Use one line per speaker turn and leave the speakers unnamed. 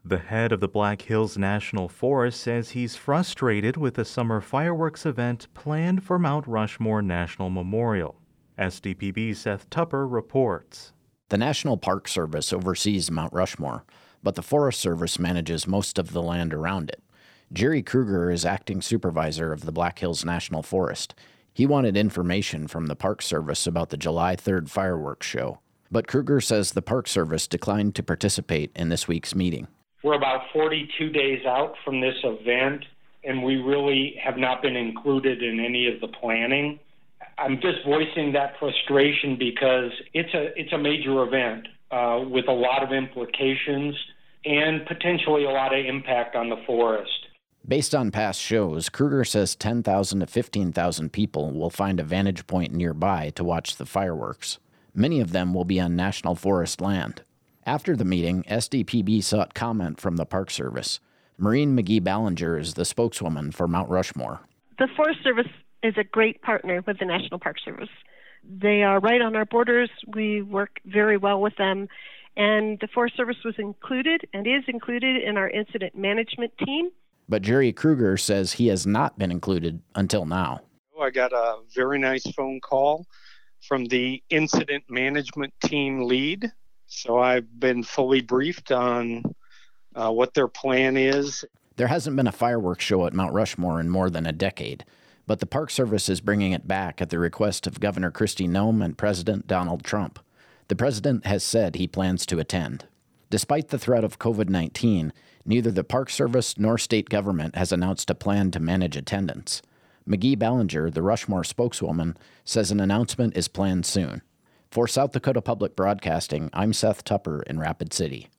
The head of the Black Hills National Forest says he's frustrated with the summer fireworks event planned for Mount Rushmore National Memorial. SDPB's Seth Tupper reports.
The National Park Service oversees Mount Rushmore, but the Forest Service manages most of the land around it. Jerry Kruger is acting supervisor of the Black Hills National Forest. He wanted information from the Park Service about the July 3rd fireworks show, but Kruger says the Park Service declined to participate in this week's meeting.
We're about 42 days out from this event, and we really have not been included in any of the planning. I'm just voicing that frustration because it's a major event with a lot of implications and potentially a lot of impact on the forest.
Based on past shows, Kruger says 10,000 to 15,000 people will find a vantage point nearby to watch the fireworks. Many of them will be on National Forest land. After the meeting, SDPB sought comment from the Park Service. Maureen McGee-Ballinger is the spokeswoman for Mount Rushmore.
The Forest Service is a great partner with the National Park Service. They are right on our borders. We work very well with them. And the Forest Service was included and is included in our incident management team.
But Jerry Kruger says he has not been included until now.
I got a very nice phone call from the incident management team lead. So I've been fully briefed on what their plan is.
There hasn't been a fireworks show at Mount Rushmore in more than a decade, but the Park Service is bringing it back at the request of Governor Kristi Noem and President Donald Trump. The president has said he plans to attend. Despite the threat of COVID-19, neither the Park Service nor state government has announced a plan to manage attendance. McGee-Ballinger, the Rushmore spokeswoman, says an announcement is planned soon. For South Dakota Public Broadcasting, I'm Seth Tupper in Rapid City.